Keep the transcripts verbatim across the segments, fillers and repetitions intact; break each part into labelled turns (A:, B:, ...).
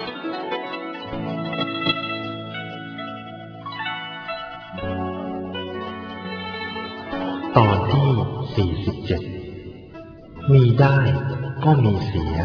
A: ตอนที่สี่สิบเจ็ดมีได้ก็มีเสีย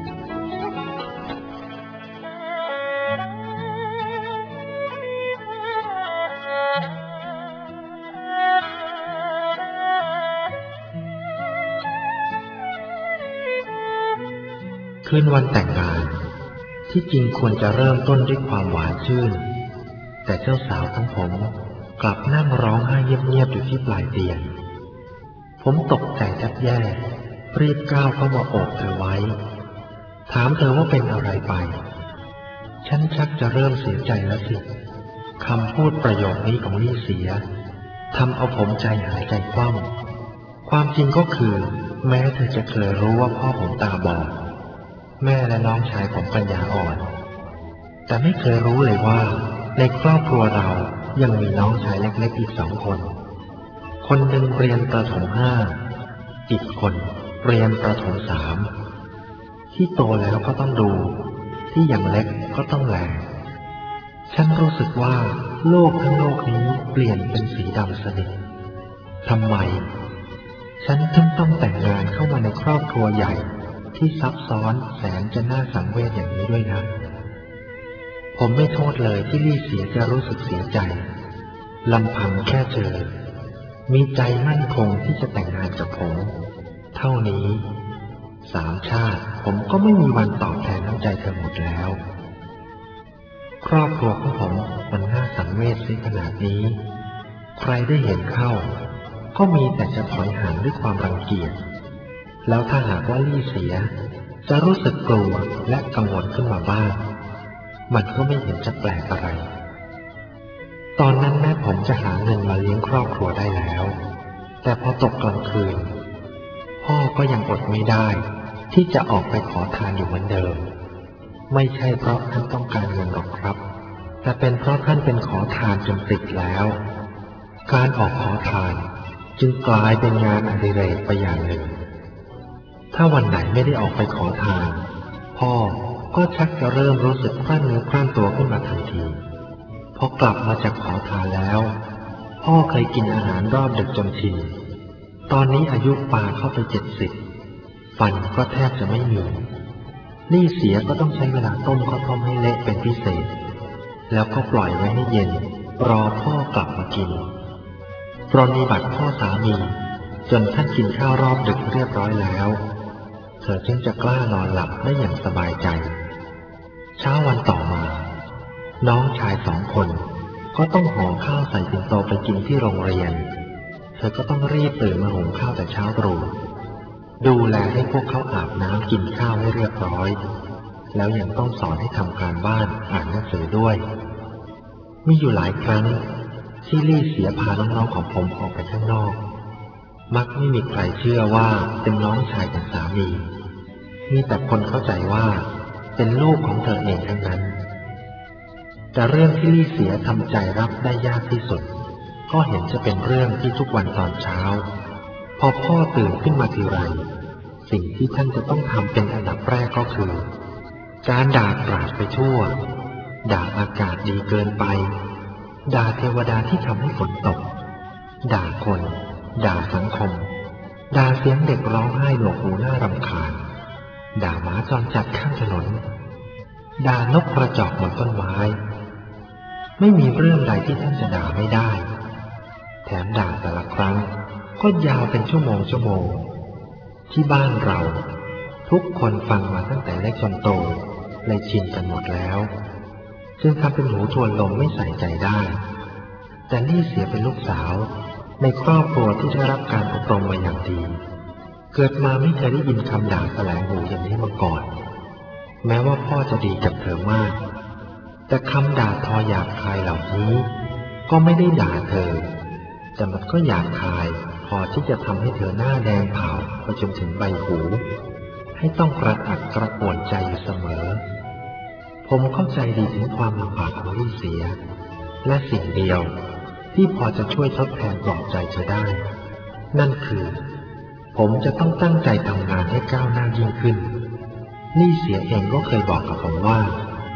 A: คืนวันแต่งงานที่จริงควรจะเริ่มต้นด้วยความหวานชื่นแต่เจ้าสาวทั้งผมกลับนั่งร้องไห้เงียบๆอยู่ที่ปลายเตียงผมตกใจแทบแย่รีบก้าวเข้ามาโอบเธอไว้ถามเธอว่าเป็นอะไรไปฉันชักจะเริ่มเสียใจแล้วสิคำพูดประโยคนี้ของลี่เสียทำเอาผมใจหายใจคว่ำความจริงก็คือแม้เธอจะเคยรู้ว่าพ่อผมตาบอดแม่และน้องชายผมปัญญาอ่อนแต่ไม่เคยรู้เลยว่าในครอบครัวเรายังมีน้องชายเล็กๆอีกสองคนคนหนึ่งเรียนประถมห้าอีกคนเรียนประถมสามที่โตแล้วก็ต้องดูที่ยังเล็กก็ต้องแลฉันรู้สึกว่าโลกทั้งโลกนี้เปลี่ยนเป็นสีดำสนิททำไมฉันถึงต้องแต่งงานเข้ามาในครอบครัวใหญ่ที่ซับซ้อนแสนจะน่าสังเวชอย่างนี้ด้วยนะผมไม่โทษเลยที่ลี่เสียจะรู้สึกเสียใจลำพังแค่เจอมีใจมั่นคงที่จะแต่งงานกับผมเท่านี้สามชาติผมก็ไม่มีวันตอบแทนน้ำใจเธอหมดแล้วครอบครัวของผมมันน่าสังเวชซิขนาดนี้ใครได้เห็นเข้าก็มีแต่จะถอยห่างด้วยความรังเกียจแล้วถ้าหากว่าลี่เสียจะรู้สึกกลัวและกังวลขึ้นมาบ้างมันก็ไม่เห็นจะแปลกอะไรตอนนั้นแม่ผมจะหาเงินมาเลี้ยงครอบครัวได้แล้วแต่พอตกกลางคืนพ่อก็ยังอดไม่ได้ที่จะออกไปขอทานอยู่เหมือนเดิมไม่ใช่เพราะท่านต้องการเงินหรอกครับแต่เป็นเพราะท่านเป็นขอทานจนติดแล้วการออกขอทานจึงกลายเป็นงานอดิเรกไปอย่างหนึ่งถ้าวันไหนไม่ได้ออกไปขอทานพ่อก็ชักจะเริ่มรู้สึกครั่นเนื้อครั่นตัวขึ้นมาทันทีพอกลับมาจากขอทานแล้วพ่อเคยกินอาหารรอบดึกจนชินตอนนี้อายุปาเข้าไปเจ็ดสิบฟันก็แทบจะไม่มีลี่เสียก็ต้องใช้เวลาต้มข้าวต้มให้เละเป็นพิเศษแล้วก็ปล่อยไว้ให้เย็นรอพ่อกลับมากินปรนนิบัติพ่อสามีจนท่านกินข้าวรอบดึกเรียบร้อยแล้วเธอจึงจะกล้านอนหลับได้อย่างสบายใจเช้าวันต่อมาน้องชายสองคนก็ต้องห่อข้าวใส่ปิ่นโตไปกินที่โรงเรียนเธอก็ต้องรีบตื่นมาหุงข้าวแต่เช้าตรู่ดูแลให้พวกเขาอาบน้ำกินข้าวให้เรียบร้อยแล้วยังต้องสอนให้ทำการบ้านอ่านหนังสือด้วยมีอยู่หลายครั้งที่ลี่เสียพาน้องๆของผมออกไปข้างนอกมักไม่มีใครเชื่อว่าเป็นน้องชายของสามีมีแต่คนเข้าใจว่าเป็นลูกของเธอเองทั้งนั้นแต่เรื่องที่ลี่เสียทำใจรับได้ยากที่สุดก็เห็นจะเป็นเรื่องที่ทุกวันตอนเช้าพอพ่อตื่นขึ้นมาทีไรสิ่งที่ท่านจะต้องทำเป็นอันดับแรกก็คือการด่ากราดไปทั่วด่าอากาศดีเกินไปด่าเทวดาที่ทำให้ฝนตกด่าคนด่าสังคมด่าเสียงเด็กร้องไห้หนวกหูน่ารำคาญด่าหมาจรจัดข้างถนนด่านกกระจอกบนต้นไม้ไม่มีเรื่องใดที่ท่านจะด่าไม่ได้แถมด่าแต่ละครั้งก็ยาวเป็นชั่วโมงชั่วโมงที่บ้านเราทุกคนฟังมาตั้งแต่เล็กจนโตเลยชินกันหมดแล้วจึงทำเป็นหูทวนลมไม่ใส่ใจได้แต่นี่เสียเป็นลูกสาวในครอบครัวที่ได้รับการอบรมมาอย่างดีเกิดมาไม่เคยได้ยินคำด่าแสลงหูอย่างนี้มาก่อนแม้ว่าพ่อจะดีกับเธอมากแต่คำด่าทอหยาบคายเหล่านี้ก็ไม่ได้ด่าเธอแต่มันก็หยาบคายพอที่จะทำให้เธอหน้าแดงเผาไปจนถึงใบหูให้ต้องกระอักกระอ่วนใจอยู่เสมอผมเข้าใจดีถึงความลำบากของลี่เสียและสิ่งเดียวที่พอจะช่วยทดแทนปลอบใจเธอได้นั่นคือผมจะต้องตั้งใจทำงานให้ก้าวหน้ายิ่งขึ้นลี่เสียเองก็เคยบอกกับผมว่า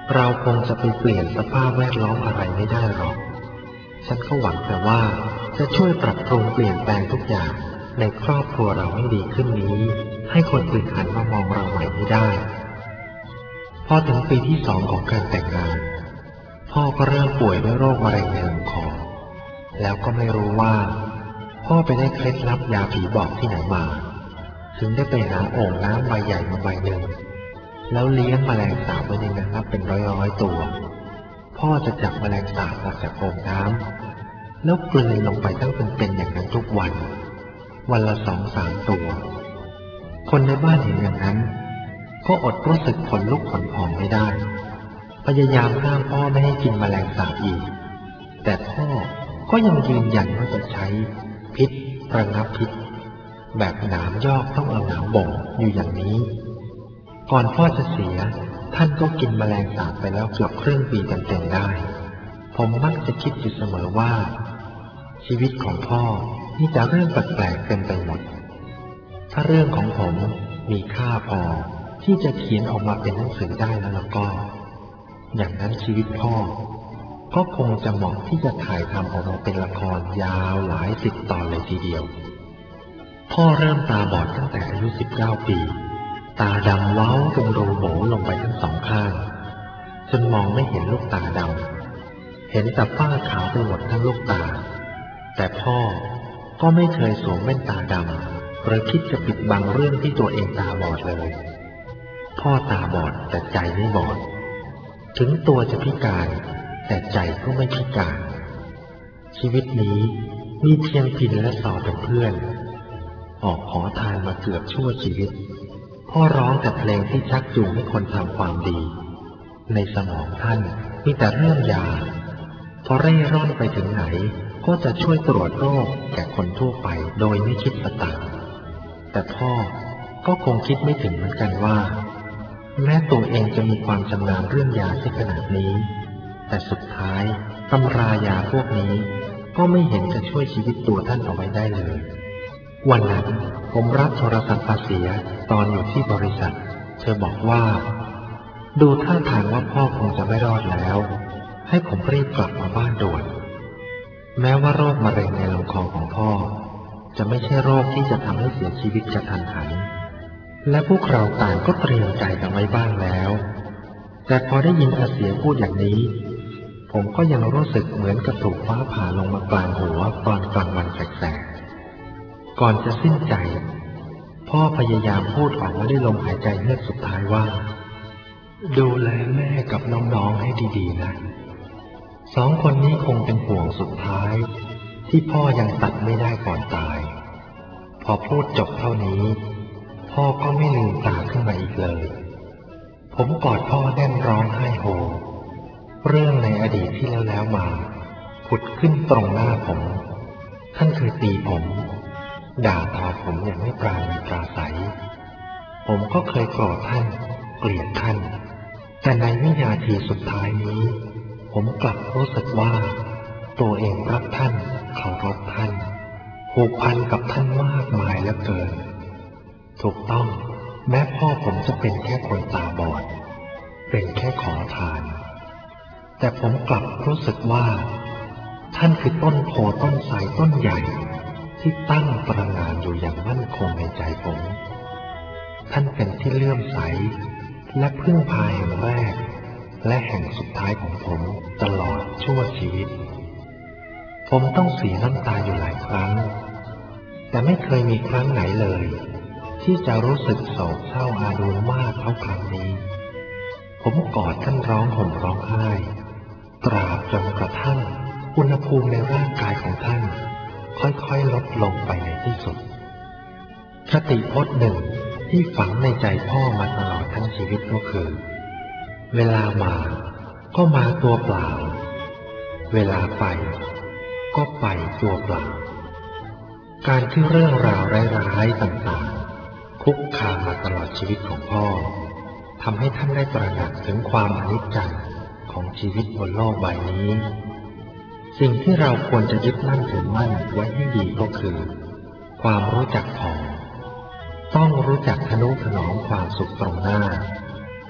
A: เราคงจะไปเปลี่ยนสภาพแวดล้อมอะไรไม่ได้หรอกฉันก็หวังแต่ว่าจะช่วยปรับปรุงเปลี่ยนแปลงทุกอย่างในครอบครัวเราให้ดีขึ้นนี้ให้คนอื่นหันมามองเราใหม่ไม่ได้พอถึงปีที่สองของการแต่งงานพ่อก็เริ่มป่วยด้วยโรคมะเร็งในลำคอแล้วก็ไม่รู้ว่าพ่อไปได้เคล็ดลับยาผีบอกที่ไหนมาถึงได้ไปหาโอ่งน้ำใบใหญ่มาใบหนึ่งแล้วเลี้ยงแมลงสาบไว้ในนั้นนับเป็นร้อยๆตัวพ่อจะจับแมลงสาบออกจากโอ่งน้ำแล้วกลืนลงไปตั้งเป็นๆอย่างนั้นทุกวันวันละสองสามตัวคนในบ้านเห็นอย่างนั้นก็อดรู้สึกขนลุกขนพองไม่ได้พยายามห้ามพ่อไม่ให้กินแมลงสาบอีกแต่พ่อก็ยังยืนยันว่าจะใช้พิษระงับพิษแบบหนามยอกต้องเอาหนามบ่งอยู่อย่างนี้ก่อนพ่อจะเสียท่านก็กินแมลงสาบไปแล้วเกือบครึ่งปีเต็มๆได้ผมมักจะคิดอยู่เสมอว่าชีวิตของพ่อมีแต่เรื่องแปลกๆเต็มไปหมดถ้าเรื่องของผมมีค่าพอที่จะเขียนออกมาเป็นหนังสือได้แล้วแล้วก็อย่างนั้นชีวิตพ่อก็คงจะเหมาะที่จะถ่ายทำออกมาเป็นละครยาวหลายสิบตอนเลยทีเดียวพ่อเริ่มตาบอดตั้งแต่อายุสิบเก้าปีตาดำเว้าเป็นรูโหว่ลงไปทั้งสองข้างจนมองไม่เห็นลูกตาดำเห็นแต่ฝ้าขาวไปหมดทั้งลูกตาแต่พ่อก็ไม่เคยสวมแว่นตาดำหรือคิดจะปิดบังเรื่องที่ตัวเองตาบอดเลยพ่อตาบอดแต่ใจไม่บอดถึงตัวจะพิการแต่ใจก็ไม่พิการชีวิตนี้มีเพียงพินและสอเป็นเพื่อนออกขอทานมาเกือบชั่วชีวิตพ่อร้องแต่เพลงที่ชักจูงให้คนทำความดีในสมองท่านมีแต่เรื่องยาพอเร่ร่อนไปถึงไหนก็จะช่วยตรวจโรคแก่คนทั่วไปโดยไม่คิดสตางค์แต่พ่อก็คงคิดไม่ถึงเหมือนกันว่าแม้ตัวเองจะมีความชำนาญเรื่องยาที่ขนาดนี้แต่สุดท้ายตำรายาพวกนี้ก็ไม่เห็นจะช่วยชีวิตตัวท่านเอาไว้ได้เลยวันนั้นผมรับโทรศัพท์อาเสียตอนอยู่ที่บริษัทเธอบอกว่าดูท่าทางว่าพ่อคงจะไม่รอดแล้วให้ผมรีบกลับมาบ้านด่วนแม้ว่าโรคมะเร็งในลำคอของพ่อจะไม่ใช่โรคที่จะทำให้เสียชีวิตกระทันหันและพวกเราต่างก็เตรียมใจกันไว้บ้างแล้วแต่พอได้ยินอาเสียพูดอย่างนี้ผมก็ยังรู้สึกเหมือนกับถูกฟ้าผ่าลงมากลางหัวตอนกลางวันแสกๆก่อนจะสิ้นใจพ่อพยายามพูดออกมาด้วยลมหายใจเฮือกสุดท้ายว่าดูแลแม่กับน้องๆให้ดีๆนะสองคนนี้คงเป็นห่วงสุดท้ายที่พ่อยังตัดไม่ได้ก่อนตายพอพูดจบเท่านี้พ่อก็ไม่ลืมตาขึ้นมาอีกเลยผมกอดพ่อแน่นร้องไห้โฮเรื่องในอดีตที่แล้วแล้วมาผุดขึ้นตรงหน้าผมท่านเคยตีผมด่าทอผมอย่างไม่ปราณีปราศัยผมก็เคยโกรธท่านเกลียดท่านแต่ในวินาทีสุดท้ายนี้ผมกลับรู้สึกว่าตัวเองรักท่านเคารพท่านผูกพันกับท่านมากมายเหลือเกินถูกต้องแม้พ่อผมจะเป็นแค่คนตาบอดเป็นแค่ขอทานแต่ผมกลับรู้สึกว่าท่านคือต้นโพต้นไทรต้นใหญ่ที่ตั้งตระหง่านอยู่อย่างมั่นคงในใจผมท่านเป็นที่เลื่อมใสและพึ่งพาแห่งแรกและแห่งสุดท้ายของผมตลอดชั่วชีวิตผมต้องเสียน้ำตาอยู่หลายครั้งแต่ไม่เคยมีครั้งไหนเลยที่จะรู้สึกโศกเศร้าอาดูลมากเท่าครั้งนี้ผมกอดท่านร้องห่มร้องไห้ตราบจนกระทั่งอุณหภูมิในร่างกายของท่านค่อยๆลดลงไปในที่สุดคติพจน์หนึ่งที่ฝังในใจพ่อมาตลอดทั้งชีวิตก็คือเวลามาก็มาตัวเปล่าเวลาไปก็ไปตัวเปล่าการที่เรื่องราวร้ายๆต่างๆคุกคามมาตลอดชีวิตของพ่อทำให้ท่านได้ตระหนักถึงความอนิจจังของชีวิตบนโลกใบนี้สิ่งที่เราควรจะยึดมั่นถือมั่นไว้ให้ดีก็คือความรู้จักพอต้องรู้จักทนุถนอมความสุขตรงหน้า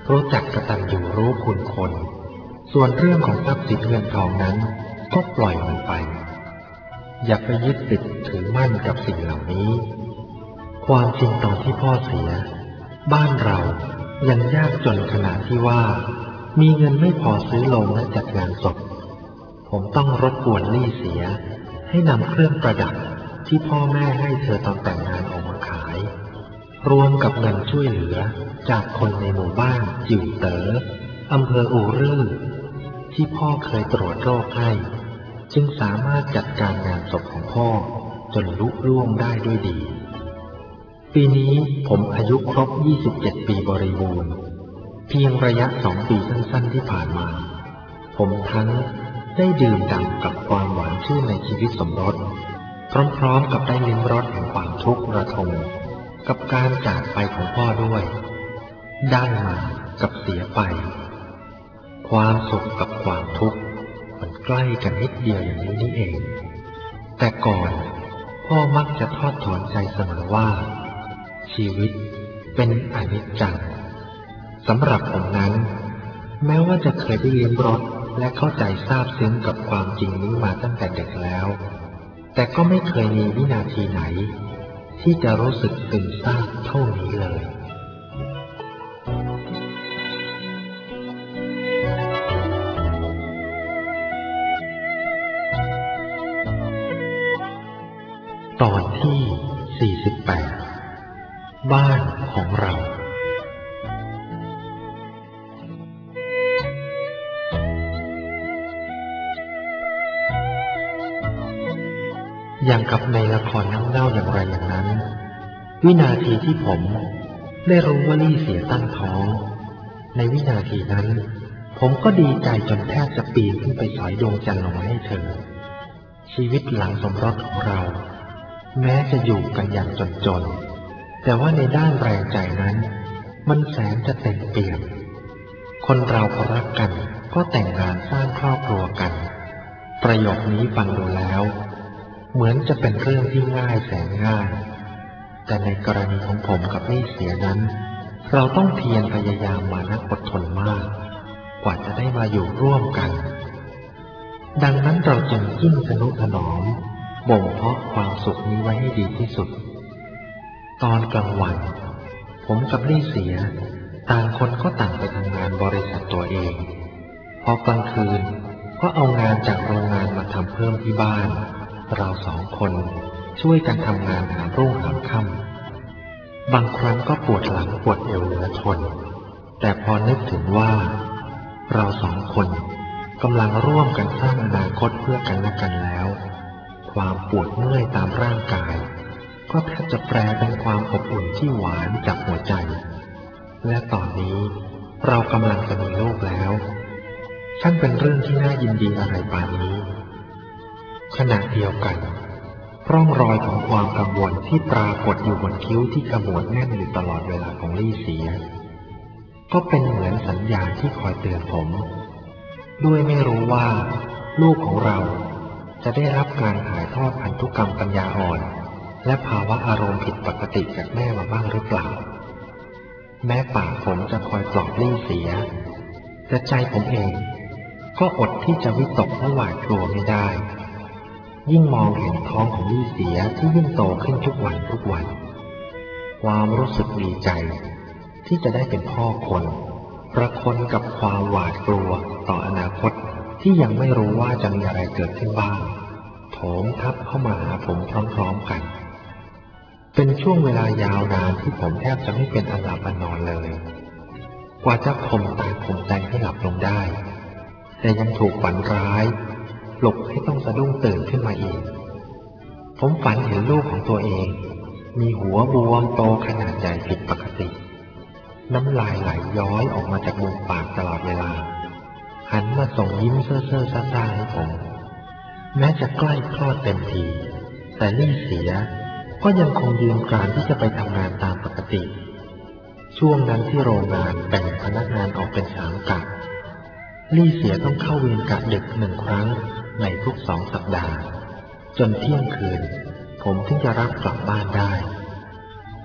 A: รู้จักกตัญญูรู้คุณคนส่วนเรื่องของทรัพย์สินเงินทองนั้นก็ปล่อยมันไปอย่าไปยึดติดถือมั่นกับสิ่งเหล่านี้ความจริงตอนที่พ่อเสียบ้านเรายังยากจนขนาดที่ว่ามีเงินไม่พอซื้อโลงและจัดงานศพผมต้องรบกวนลี่เสียให้นำเครื่องประดับที่พ่อแม่ให้เธอตอนแต่งงานออกมาขายรวมกับเงินช่วยเหลือจากคนในหมู่บ้านจิ๋วเต๋ออำเภออูรื่อที่พ่อเคยตรวจโรคให้จึงสามารถจัดการงานศพของพ่อจนลุล่วงได้ด้วยดีปีนี้ผมอายุครบยี่สิบเจ็ดปีบริบูรณ์เพียงระยะสองปีสั้นๆที่ผ่านมาผมทั้งได้ดื่มด่ำกับความหวานชื่นในชีวิตสมรสพร้อมๆกับได้ลิ้มรสแห่งความทุกข์ระทมกับการจากไปของพ่อด้วยได้มากับเสียไปความสุขกับความทุกข์มันใกล้กันนิดเดียวอย่างนี้นี่เองแต่ก่อนพ่อมักจะทอดถอนใจเสมอว่าชีวิตเป็นอนิจจังสำหรับผมนั้นแม้ว่าจะเคยได้ลิ้มรสและเข้าใจซาบซึ้งกับความจริงนี้มาตั้งแต่เด็กแล้วแต่ก็ไม่เคยมีวินาทีไหนที่จะรู้สึกซึมซาบเท่านี้เลยตอนที่สี่สิบแปดบ้านของเราอย่างกับในละครน้ำเน่าอย่างไรอย่างนั้นวินาทีที่ผมได้รู้ว่าลี่เสียตั้งท้องในวินาทีนั้นผมก็ดีใจจนแทบจะปีนขึ้นไปสอยดวงจันทร์ลงมาให้เธอชีวิตหลังสมรสของเราแม้จะอยู่กันอย่างจนๆแต่ว่าในด้านแรงใจนั้นมันแสนจะเต็มเปี่ยมคนเราพอรักกันก็แต่งงานสร้างครอบครัวกันประโยคนี้ฟังดูแล้วเหมือนจะเป็นเรื่องที่ง่ายแสนง่ายแต่ในกรณีของผมกับลี่เสียนั้นเราต้องเพียรพยายามมานักอดทนมากกว่าจะได้มาอยู่ร่วมกันดังนั้นเราจึงยิ่งทนุถนอมบ่มเพาะความสุขนี้ไว้ให้ดีที่สุดตอนกลางวันผมกับลี่เสียต่างคนก็ต่างไปทำงานบริษัทตัวเองพอกลางคืนก็เอางานจากโรงงานมาทำเพิ่มที่บ้านเราสองคนช่วยกันทำงานหารุ่งหาค่ำบางครั้งก็ปวดหลังปวดเอวเหลือทนแต่พอนึกถึงว่าเราสองคนกำลังร่วมกันสร้างอนาคตเพื่อกันและกันแล้วความปวดเมื่อยตามร่างกายก็แทบจะแปลเป็นความอบอุ่นที่หวานจากหัวใจและตอนนี้เรากำลังจะมีลูกแล้วช่างเป็นเรื่องที่น่ายินดีอะไรป่านนี้ขณะเดียวกันร่องรอยของความกังวลที่ปรากฏอยู่บนคิ้วที่ขมวดแน่นอยู่ตลอดเวลาของลี่เสียก็เป็นเหมือนสัญญาณที่คอยเตือนผมด้วยไม่รู้ว่าลูกของเราจะได้รับการถ่ายทอดพันธุกรรมปัญญาอ่อนและภาวะอารมณ์ผิดปกติจากแม่มาบ้างหรือเปล่าแม้ปากผมจะคอยปลอบลี่เสียแต่ใจผมเองก็อดที่จะวิตกและหวาดกลัวไม่ได้ยิ่งมองเห็นท้องของลี่เสียที่ยิ่งโตขึ้นทุกวันทุกวันความรู้สึกดีใจที่จะได้เป็นพ่อคนประคนกับความหวาดกลัวต่ออนาคตที่ยังไม่รู้ว่าจะมีอะไรเกิดขึ้นบ้างโถมทับเข้ามาหาผมพร้อมๆกันเป็นช่วงเวลายาวนานที่ผมแทบจะไม่เป็นอันหลับอันนอนเลยกว่าจะข่มตาข่มใจให้หลับลงได้แต่ยังถูกฝันร้ายปลุกให้ต้องสะดุ้งตื่นขึ้นมาอีกผมฝันเห็นลูกของตัวเองมีหัวบวมโตขนาดใหญ่ผิดปกติน้ำลายไหลย้อยออกมาจากมุมปากตลอดเวลาหันมาส่งยิ้มเซ่อเซ่อซ่าๆให้ผมแม้จะใกล้คลอดเต็มทีแต่ลี่เสียก็ยังคงยืนกรานที่จะไปทำงานตามปกติช่วงนั้นที่โรงงานแบ่งพนักงานออกเป็นสามกะลี่เสียต้องเข้าเวรกะดึกหนึ่งครั้งในทุกสองสัปดาห์จนเที่ยงคืนผมถึงจะรับกลับบ้านได้พ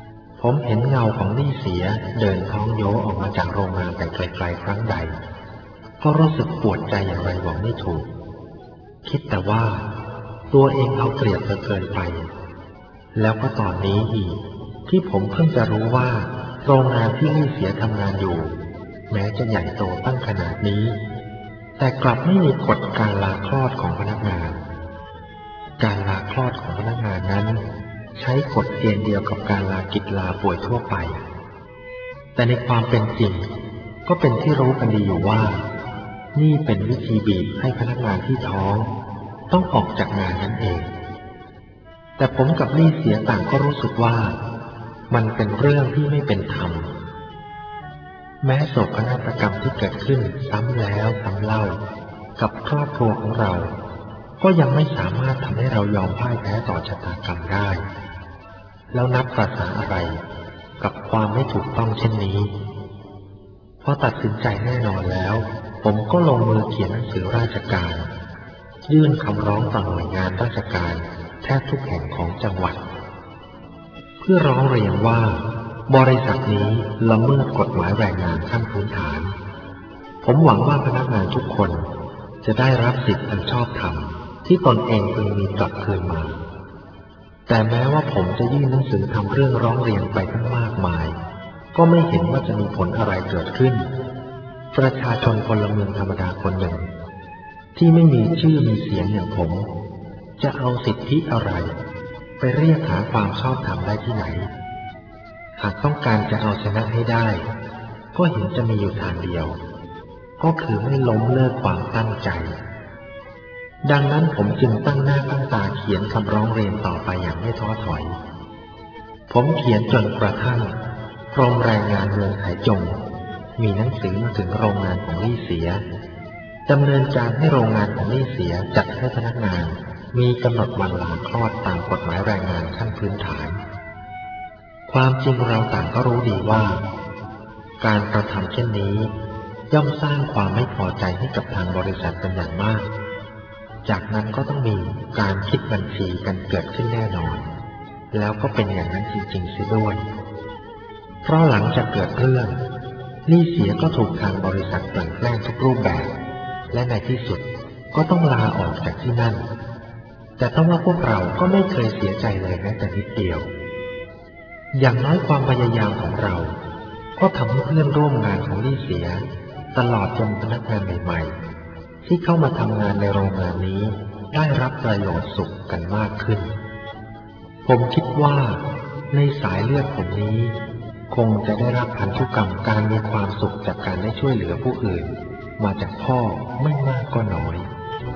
A: ผมเห็นเงาของลี่เสียเดินท้องโยออกมาจากโรงงานแต่ไกลๆครั้งใดก็รู้สึกปวดใจอย่างไรบอกไม่ถูกคิดแต่ว่าตัวเองเอาเปรียบเกินไปแล้วก็ตอนนี้อีกที่ผมเพิ่งจะรู้ว่าโรงงานที่ลี่เสียทำงานอยู่แม้จะใหญ่โตตั้งขนาดนี้แต่กลับไม่มีกฎการลาคลอดของพนักงานการลาคลอดของพนักงานนั้นใช้กฎเกณฑ์เดียวกับการลากิจลาป่วยทั่วไปแต่ในความเป็นจริงก็เป็นที่รู้กันดีอยู่ว่านี่เป็นวิธีบีบให้พนักงานที่ท้องต้องออกจากงานนั่นเองแต่ผมกับลี่เสียต่างก็รู้สึกว่ามันเป็นเรื่องที่ไม่เป็นธรรมแม้โศกนาฏกรรมที่เกิดขึ้นซ้ำแล้วซ้ำเล่ากับครอบครัวของเราก็ยังไม่สามารถทำให้เรายอมพ่ายแพ้ต่อชะตากรรมได้แล้วนับภาษาอะไรกับความไม่ถูกต้องเช่นนี้พอตัดสินใจแน่นอนแล้วผมก็ลงมือเขียนหนังสือราชการยื่นคำร้องต่อหน่วยงานราชการแทบทุกแห่งของจังหวัดเพื่อร้องเรียนว่าบริษัทนี้ละเมิดกฎหมายแรงงานขั้นพื้นฐานผมหวังว่าพนักงานทุกคนจะได้รับสิทธิอันชอบธรรมที่ตนเองพึงมีกลับคืนมาแต่แม้ว่าผมจะยื่นหนังสือทำเรื่องร้องเรียนไปทั้งมากมายก็ไม่เห็นว่าจะมีผลอะไรเกิดขึ้นประชาชนพลเมืองธรรมดาคนหนึ่งที่ไม่มีชื่อมีเสียงอย่างผมจะเอาสิทธิอะไรไปเรียกหาความชอบธรรมได้ที่ไหนหากต้องการจะเอาชนะให้ได้ก็เห็นจะมีอยู่ทางเดียวก็คือไม่ล้มเลิกความตั้งใจดังนั้นผมจึงตั้งหน้าตั้งตาเขียนคำร้องเรียนต่อไปอย่างไม่ท้อถอยผมเขียนจนกระทั่งกรมแรงงานเมืองไถจงมีหนังสือมาถึงโรงงานของลี่เสียดำเนินการให้โรงงานของลี่เสียจัดให้พนักงานมีกำหนดวันลาคลอดตามกฎหมายแรงงานขั้นพื้นฐานความจริงเราต่างก็รู้ดีว่าการกระทำเช่นนี้ย่อมสร้างความไม่พอใจให้กับทางบริษัทเป็นอย่างมากจากนั้นก็ต้องมีการคิดบัญชีกันเกิดขึ้นแน่นอนแล้วก็เป็นอย่างนั้นจริงๆเสียด้วยเพราะหลังจากเกิดเรื่องลี่เสียก็ถูกทางบริษัทกลั่นแกล้งทุกรูปแบบและในที่สุดก็ต้องลาออกจากที่นั่นแต่ต้องว่าพวกเราก็ไม่เคยเสียใจเลยแม้แต่นิดเดียวอย่างน้อยความพยายามของเราก็ทำให้เพื่อนร่วมงานของลี่เสียตลอดจนพนักงานใหม่ๆที่เข้ามาทำงานในโรงงานนี้ได้รับประโยชน์สุขกันมากขึ้นผมคิดว่าในสายเลือดผมนี้คงจะได้รับพันธุกรรมการมีความสุขจากการได้ช่วยเหลือผู้อื่นมาจากพ่อไม่มากก็น้อย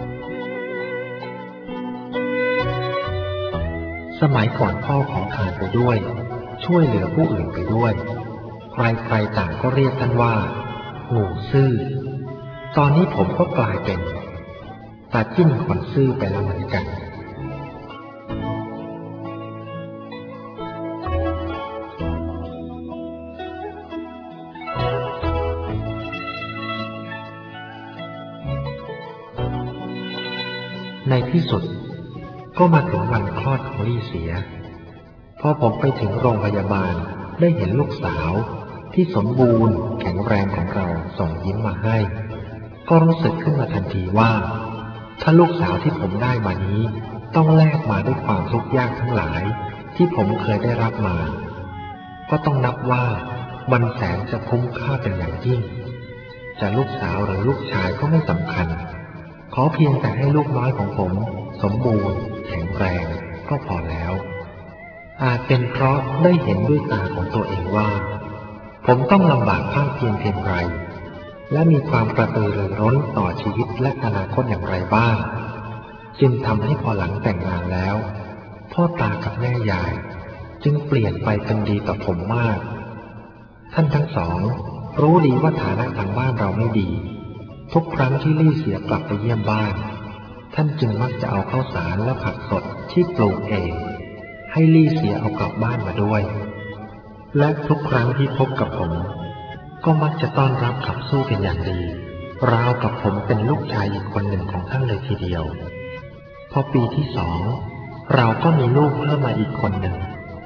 A: สมัยก่อนพ่อขอทานไปด้วยช่วยเหลือผู้อื่นไปด้วยใครๆต่างก็เรียกท่านว่างูซื่อตอนนี้ผมก็กลายเป็นตาจิ้นคนซื่อไปแล้วเหมือนกันในที่สุดก็มาถึงวันคลอดของลี่เสียพอผมไปถึงโรงพยาบาลได้เห็นลูกสาวที่สมบูรณ์แข็งแรงของเราส่งยิ้มมาให้ก็รู้สึกขึ้นมาทันทีว่าถ้าลูกสาวที่ผมได้มานี้ต้องแลกมาด้วยความทุกข์ยากทั้งหลายที่ผมเคยได้รับมาก็ต้องนับว่ามันแสนจะคุ้มค่าเป็นอย่างยิ่งจะลูกสาวหรือลูกชายก็ไม่สำคัญขอเพียงแต่ให้ลูกน้อยของผมสมบูรณ์แข็งแรงก็พอแล้วอาจเป็นเพราะได้เห็นด้วยตาของตัวเองว่าผมต้องลำบากภาคเพียงเพียงไรและมีความกระตือรือร้นต่อชีวิตและอนาคตอย่างไรบ้างจึงทำให้พอหลังแต่งงานแล้วพ่อตากับแม่ยายจึงเปลี่ยนไปเป็นดีต่อผมมากท่านทั้งสองรู้ดีว่าฐานะทางบ้านเราไม่ดีทุกครั้งที่ลี่เสียกลับไปเยี่ยมบ้านท่านจึงมักจะเอาข้าวสารและผักสดที่ปลูกเองให้ลี่เสียเอากลับบ้านมาด้วยและทุกครั้งที่พบกับผมก็มักจะต้อนรับขับสู้เป็นอย่างดีราวกับผมเป็นลูกชายอีกคนหนึ่งของท่านเลยทีเดียวพอปีที่สองเราก็มีลูกเพิ่มมาอีกคนหนึ่ง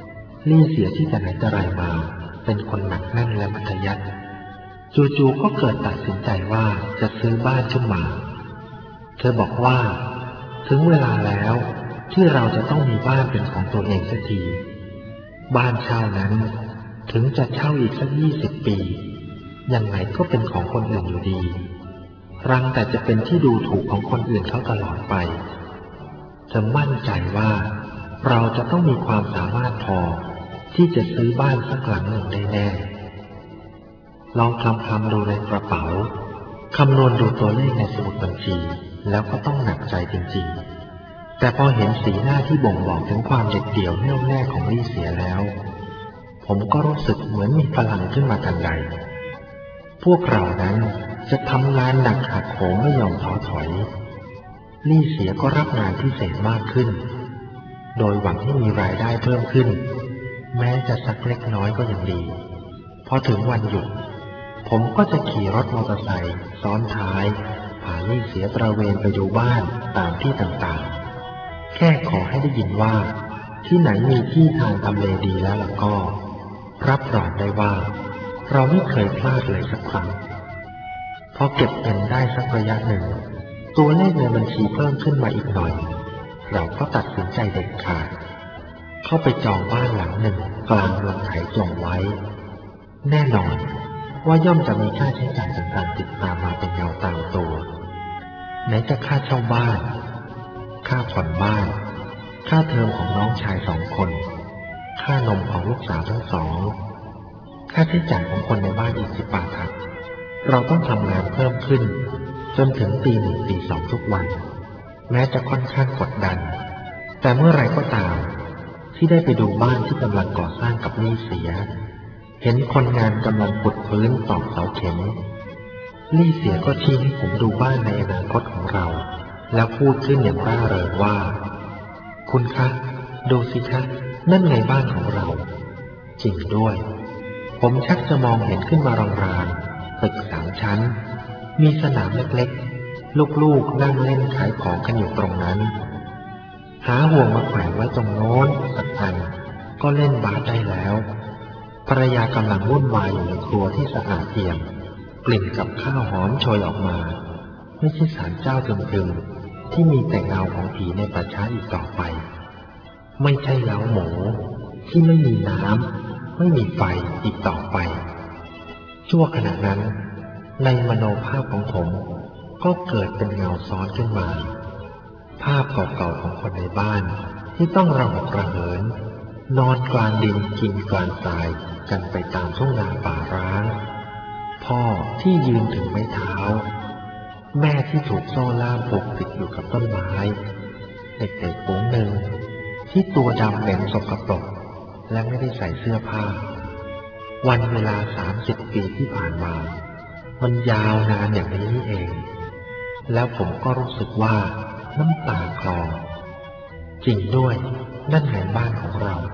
A: ลี่เสียที่แต่ไหนแต่ไรมาเป็นคนหนักแน่นและมัธยัสถ์จู่ๆก็เกิดตัดสินใจว่าจะซื้อบ้านขึ้นมาเธอบอกว่าถึงเวลาแล้วที่เราจะต้องมีบ้านเป็นของตัวเองสักทีบ้านเช่านั้นถึงจะเช่าอีกสักยี่สิบปียังไงก็เป็นของคนอื่นอยู่ดีรังแต่จะเป็นที่ดูถูกของคนอื่นเขาตลอดไปเธอมั่นใจว่าเราจะต้องมีความสามารถพอที่จะซื้อบ้านสักหลังหนึ่งได้แน่ลองคลำคลำดูในกระเป๋าคำนวณดูตัวเลขในสมุดบัญชีแล้วก็ต้องหนักใจจริงๆแต่พอเห็นสีหน้าที่บ่งบอกถึงความเด็ดเดี่ยวแน่วแน่ของลี่เสียแล้วผมก็รู้สึกเหมือนมีพลังขึ้นมาทันใดพวกเรานั้นจะทำงานหนักหักโหมไม่ยอมท้อถอยลี่เสียก็รับงานพิเศษมากขึ้นโดยหวังให้มีรายได้เพิ่มขึ้นแม้จะสักเล็กน้อยก็ยังดีพอถึงวันหยุดผมก็จะขี่รถมอเตอร์ไซค์ซ้อนท้ายพาลี่เสียตระเวนไปดูบ้านตามที่ต่างๆแค่ขอให้ได้ยินว่าที่ไหนมีที่ทางทำเลดีแล้วล่ะก็รับรองได้ว่าเราไม่เคยพลาดเลยสักครั้งพอเก็บเงินได้สักระยะหนึ่งตัวเลขในบัญชีเพิ่มขึ้นมาอีกหน่อยเราก็ตัดสินใจเด็ดขาดเข้าไปจองบ้านหลังหนึ่งกลางเมืองไถจงไว้แน่นอนว่าย่อมจะมีค่าใช้จ่ายต่างๆติดตามมาเป็นเงาตามตัวไหนจะค่าเช่าบ้านค่าผ่อนบ้านค่าเทอมของน้องชายสองคนค่านมของลูกสาวทั้งสองค่าใช้จ่ายของคนในบ้านอีกสิบบาทครับเราต้องทำงานเพิ่มขึ้นจนถึงตีหนึ่งตีสองทุกวันแม้จะค่อนข้างกดดันแต่เมื่อไรก็ตามที่ได้ไปดูบ้านที่กำลังก่อสร้างกับลี่เสียเห็นคนงานกำลังขุดพื้นตอกเสาเข็มลี่เสียก็ชี้ให้ผมดูบ้านในอนาคตของเราแล้วพูดขึ้นอย่างร่าเริงว่าคุณคะดูสิคะนั่นไงบ้านของเราจริงด้วยผมชักจะมองเห็นขึ้นมารางๆตึกสามชั้นมีสนามเล็กๆลูกๆนั่งเล่นขายของกันอยู่ตรงนั้นหาห่วงมาแขวนไว้ตรงโน้นสักอันก็เล่นบาสได้แล้วภรรยากำลังวุ่นวายอยู่ในครัวที่สะอาดเอี่ยมกลิ่นกับข้าวหอมโชยออกมาไม่ใช่ศาลเจ้าทึมๆที่มีแต่เงาของผีในป่าช้าอีกต่อไปไม่ใช่เล้าหมูที่ไม่มีน้ำไม่มีไฟอีกต่อไปชั่วขณะนั้นในมโนภาพของผมก็เกิดเป็นเงาซ้อนขึ้นมาภาพเก่าๆของคนในบ้านที่ต้องระหกระเหินนอนกลางดินกินกลางทรายกันไปตามทุ่งนาป่าร้างพ่อที่ยืนถึงไม้เท้าแม่ที่ถูกโซ่ล่ามผูกติดอยู่กับต้นไม้เด็กๆฝูงหนึ่งที่ตัวดำเหม็นสกปรกและไม่ได้ใส่เสื้อผ้าวันเวลาสามสิบปีที่ผ่านมามันยาวนานอย่างนี้นี่เองแล้วผมก็รู้สึกว่าน้ำตาคลอจริงด้วยนั่นไงบ้านของเรา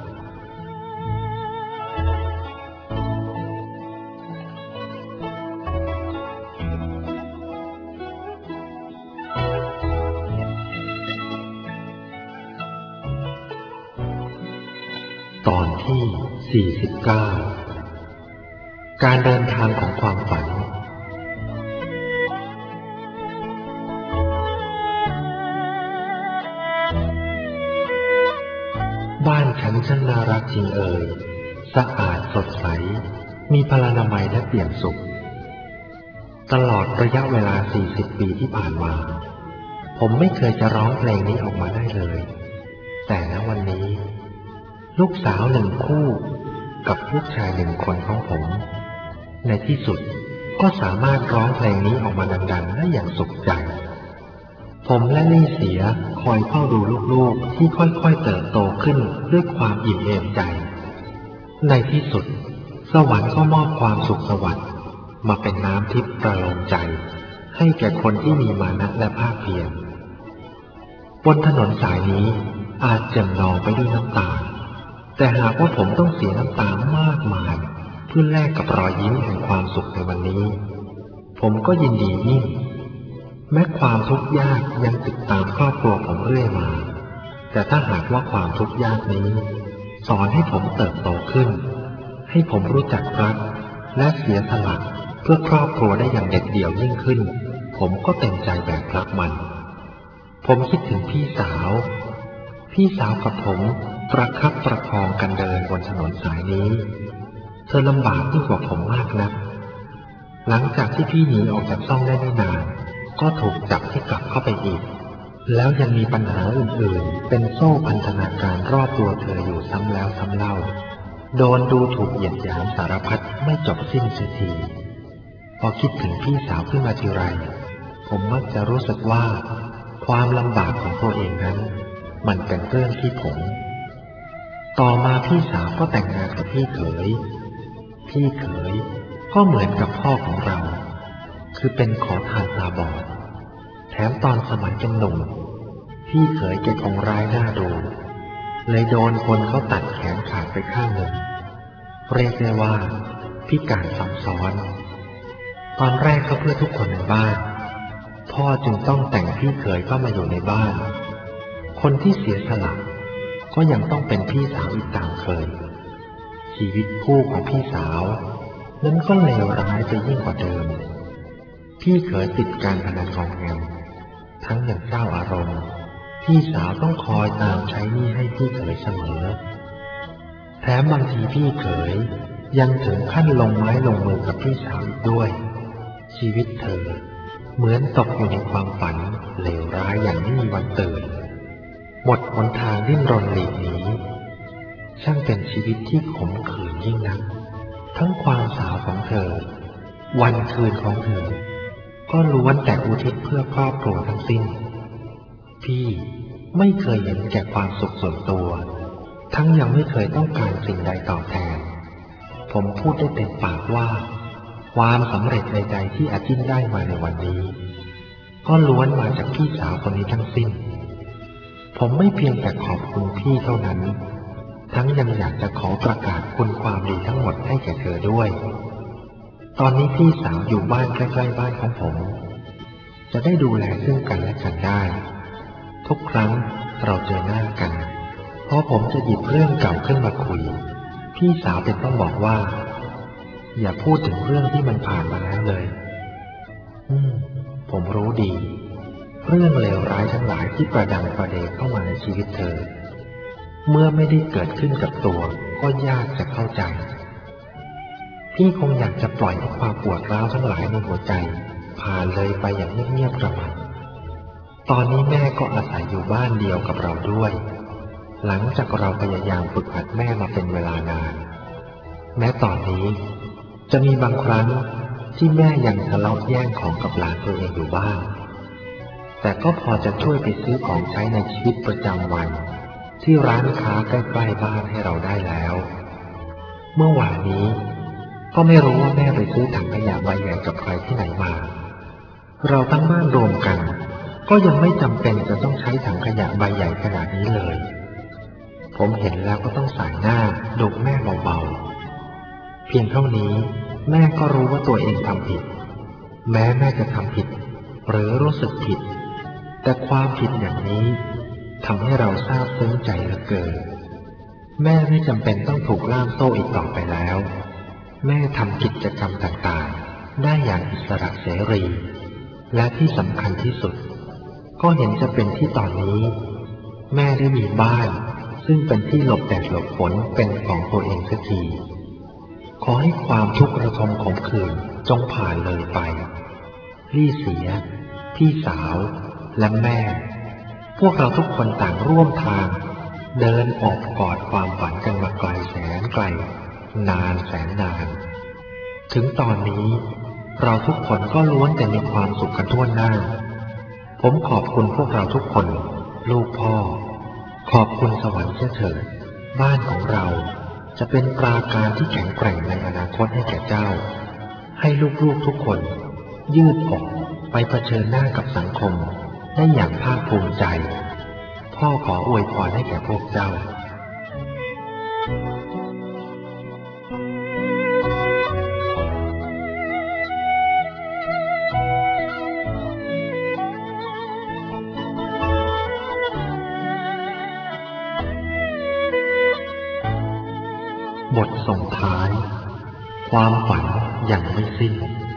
A: ตอนที่สี่สิบเก้าการเดินทางของความฝันบ้านฉันช่างน่ารักจริงเอ่ยสะอาดสดใสมีพลานามัยและเปี่ยมสุขตลอดระยะเวลาสี่สิบปีที่ผ่านมาผมไม่เคยจะร้องเพลงนี้ออกมาได้เลยแต่ณวันนี้ลูกสาวหนึ่งคู่กับลูกชายหนึ่งคนของผมในที่สุดก็สามารถร้องเพลงนี้ออกมาดังๆได้อย่างสุขใจผมและลี่เสียคอยเฝ้าดูลูกๆที่ค่อยๆเติบโตขึ้นด้วยความอิ่มเอมใจในที่สุดสวรรค์ก็มอบความสุขสวัสดิ์มาเป็นน้ำทิพย์ประโลมใจให้แก่คนที่มีมานะและภาคเพียรบนถนนสายนี้อาจเจ็มนองไปด้วยน้ำตาแต่หากว่าผมต้องเสียน้ำตามากมายเพื่อแลกกับรอยยิ้มแห่งความสุขในวันนี้ผมก็ยินดียิ่งแม้ความทุกข์ยากยังติดตามครอบครัวผมเรื่อยมาแต่ถ้าหากว่าความทุกข์ยากนี้สอนให้ผมเติบโตขึ้นให้ผมรู้จักรักและเสียสละเพื่อครอบครัวได้อย่างเด็ดเดี่ยวยิ่งขึ้นผมก็เต็มใจแบกรับมันผมคิดถึงพี่สาวพี่สาวกับผมประคับประคองกันเดินบนถนนสายนี้เธอลำบากยิ่งกว่าผมมากนักหลังจากที่พี่หนีออกจากซ่องได้ไม่นานก็ถูกจับให้กลับเข้าไปอีกแล้วยังมีปัญหาอื่นๆเป็นโซ่พันธนาการรอบตัวเธออยู่ซ้ำแล้วซ้ำเล่าโดนดูถูกเหยียดหยามสารพัดไม่จบสิ้นสักทีพอคิดถึงพี่สาวขึ้นมาทีไรผมมักจะรู้สึกว่าความลำบากของตัวเองนั้นมันเป็นเรื่องที่ผมต่อมาพี่สาวก็แต่งงานกับพี่เขยพี่เขยก็เหมือนกับพ่อของเราคือเป็นขอทานตาบอดแถมตอนสมัยเป็นหนุ่มพี่เขยแกคงร้ายหน้าดูเลยโดนคนเขาตัดแขนขาดไปข้างหนึ่งเรียกได้ว่าพิการซ้ำซ้อนตอนแรกก็เพื่อทุกคนในบ้านพ่อจึงต้องแต่งพี่เขยเข้ามาอยู่ในบ้านคนที่เสียสละก็ยังต้องเป็นพี่สาวอีกตามเคยชีวิตคู่ของพี่สาวนั้นก็เลวร้ายไปยิ่งกว่าเดิมพี่เขยติดการพนันงอมแงมทั้งอย่างเศร้าอารมณ์พี่สาวต้องคอยตามใช้หนี้ให้พี่เขยเสมอแถมบางทีพี่เขยยังถึงขั้นลงไม้ลงมือกับพี่สาวอีกด้วยชีวิตเธอเหมือนตกอยู่ในความฝันเลวร้ายอย่างไม่มีวันตื่นหมดหนทางดิ้นรนหลีกหนีช่างเป็นชีวิตที่ขมขื่นยิ่งนักทั้งความสาวของเธอวันคืนของเธอก็ล้วนแต่อุทิศเพื่อครอบครัวทั้งสิ้นพี่ไม่เคยเห็นแก่ความสุขส่วนตัวทั้งยังไม่เคยต้องการสิ่งใดตอบแทนผมพูดได้เต็มปากว่าความสำเร็จใดๆที่อาจิ้นได้มาในวันนี้ก็ล้วนมาจากพี่สาวคนนี้ทั้งสิ้นผมไม่เพียงแต่ขอบคุณพี่เท่านั้นทั้งยังอยากจะขอประกาศคุณความดีทั้งหมดให้แก่เธอด้วยตอนนี้พี่สาวอยู่บ้านใกล้ๆบ้านของผมจะได้ดูแลซึ่งกันและกันได้ทุกครั้งเราเจอหน้ากันพอผมจะหยิบเรื่องเก่าขึ้นมาคุยพี่สาวเป็นต้องบอกว่าอย่าพูดถึงเรื่องที่มันผ่านมาแล้วเลยอืมผมรู้ดีเรื่องเลวร้ายทั้งหลายที่ประดังประเดเข้ามาในชีวิตเธอเมื่อไม่ได้เกิดขึ้นกับตัวก็ยากจะเข้าใจพี่คงอยากจะปล่อยให้ความปวดร้าวทั้งหลายในหัวใจผ่านเลยไปอย่างเงียบๆกระมังตอนนี้แม่ก็อาศัยอยู่บ้านเดียวกับเราด้วยหลังจากเราพยายามฝึกหัดแม่มาเป็นเวลานานแม้ตอนนี้จะมีบางครั้งที่แม่ยังทะเลาะแย่งของกับหลานตัวเองอยู่บ้างแต่ก็พอจะช่วยไปซื้อของใช้ในชีวิตประจำวันที่ร้านค้าใกล้ๆบ้านให้เราได้แล้วเมื่อวานนี้ก็ไม่รู้ว่าแม่ไปซื้อถังขยะใบใหญ่กับใครที่ไหนมาเราทั้งบ้านรวมกันก็ยังไม่จำเป็นจะต้องใช้ถังขยะใบใหญ่ขนาดนี้เลยผมเห็นแล้วก็ต้องสายหน้าดุแม่เบาๆเพียงเท่านี้แม่ก็รู้ว่าตัวเองทำผิดแม้แม่จะทำผิดหรือรู้สึกผิดแต่ความผิดอย่างนี้ทำให้เราซาบซึ้งใจเหลือเกินแม่ไม่จำเป็นต้องถูกล่ามโซ่อีกต่อไปแล้วแม่ทำกิจกรรมต่างๆได้อย่างอิสระเสรีและที่สำคัญที่สุดก็เห็นจะเป็นที่ตอนนี้แม่ได้มีบ้านซึ่งเป็นที่หลบแดดหลบฝนเป็นของตัวเองสักทีขอให้ความทุกข์ระทมขมขื่นจงผ่านเลยไปพี่เสียพี่สาวและแม่พวกเราทุกคนต่างร่วมทางเดินออกกอดความฝันกันมาไกลแสนไกลนานแสนนานถึงตอนนี้เราทุกคนก็ล้วนแต่มีความสุขกันทั่วหน้าผมขอบคุณพวกเราทุกคนลูกพ่อขอบคุณสวรรค์เสียเถิดบ้านของเราจะเป็นปราการที่แข็งแกร่งในอนาคตให้แก่เจ้าให้ลูกๆทุกคนยืดอกไปเผชิญหน้ากับสังคมได้อย่างภาคภูมิใจพ่อขออวยพรให้แก่พวกเจ้าบทส่งท้ายความฝันยังไม่สิ้น